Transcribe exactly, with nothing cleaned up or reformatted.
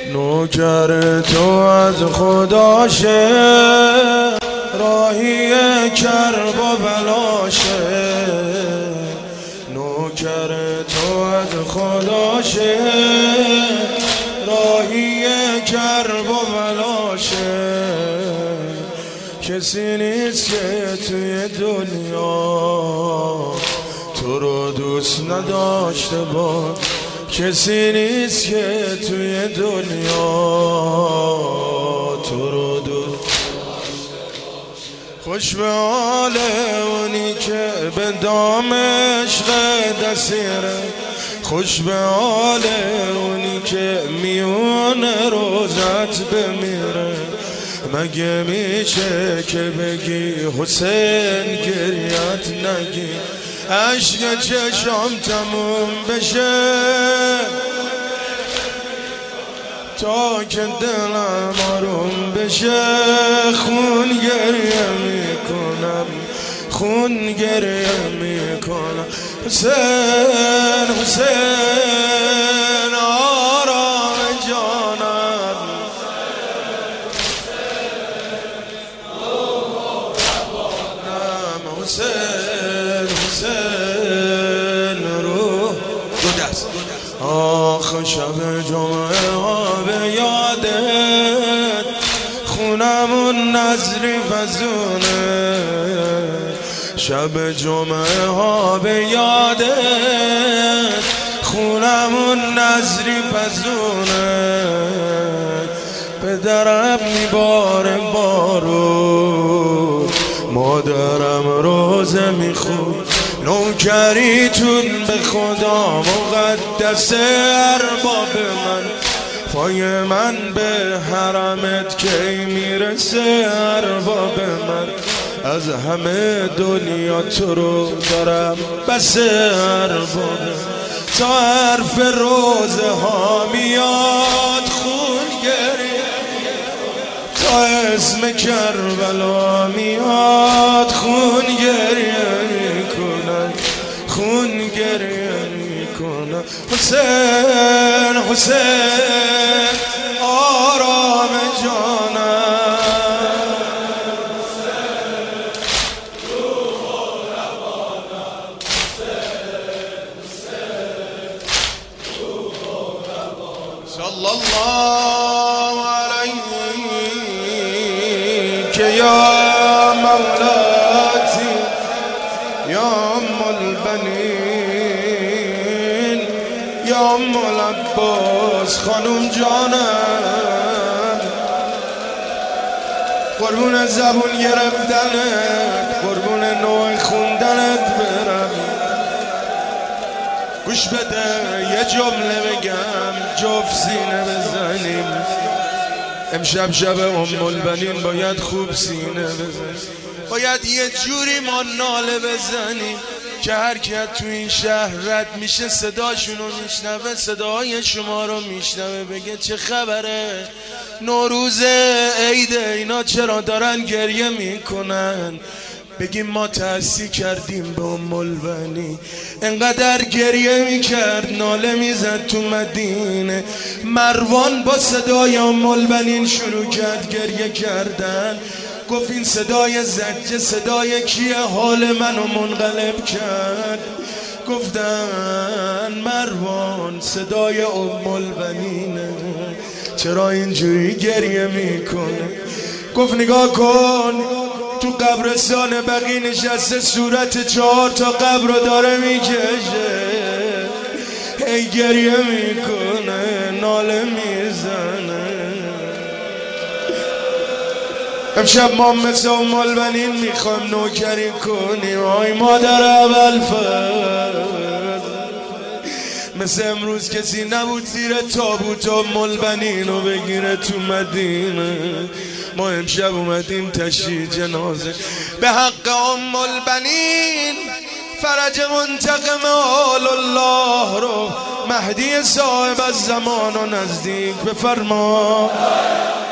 نوکر تو از خداشه، راهی کرب و بلاشه. نوکر تو از خداشه، راهی کرب و بلاشه. کسی نیست که توی دنیا تو رو دوست نداشته باشه. کسی نیست که توی دنیا تو رو دوست. خوش به حال اونی که به دام عشق دسیره. خوش به حال اونی که میون روزت بمیره. مگه میشه که بگی حسین گریت نگی، عشق چشام تموم بشه تا که دلم آروم بشه. خون گریه میکنم، خون گریه میکنم. حسین حسین آرام جانم. نم حسین حسین روح دو دست. آخ شب جمعه ها به یادت، خونمون نظری فزونه. شب جمعه ها به یادت، خونمون نظری فزونه. پدرم میباره بارو، مادرم روزه میخود. نوکریتون به خدا مقدسه ارباب من. پای من به حرمت کی میرسه ارباب من. از همه دنیا تو رو دارم بس ارباب. تا حرف روزه ها میاد خون گریه، تا اسم کربلا میاد خون گریه میکنم، خون گریه میکنم. حسین حسین آرام جانم. صلی الله علیک یا مولاتی یا ام البنین یا ام العباس خانم جانم. قربون زبون گرفتنت، قربون نوع خوندنت برم. گوش بده یه جمله بگم جفت سینه بزنیم. امشب شب ام البنین باید خوب سینه بزنیم. باید یه جوری ما ناله بزنیم که هر کی تو این شهر رد میشه صداشونو میشنوه، صدای شما رو میشنوه، بگه چه خبره، نوروز عید اینا چرا دارن گریه میکنن. بگیم ما تأسی کردیم به ام البنین، انقدر گریه میکرد ناله میزد تو مدینه. مروان با صدای ام البنین شروع کرد گریه کردن. گفت این صدای زجه صدای کیه؟ حال منو منقلب کرد. گفتن مروان صدای ام البنینه، چرا اینجوری گریه میکنه؟ گفت نگاه کن، تو قبرستان بقی نشسته، صورت چهار تا قبر رو داره میکشه، هی گریه میکنه، ناله میزنه. امشب ما مثل ام البنین میخوایم نوکری کنیم. آی مادر ابوالفضل، مثل امروز کسی نبود زیر تابوت ام البنین رو بگیره تو مدینه. ما امشب اومدیم تشییع جنازه به حق ام البنین. فرج منتقم آل الله رو مهدی صاحب از زمان و نزدیک بفرما.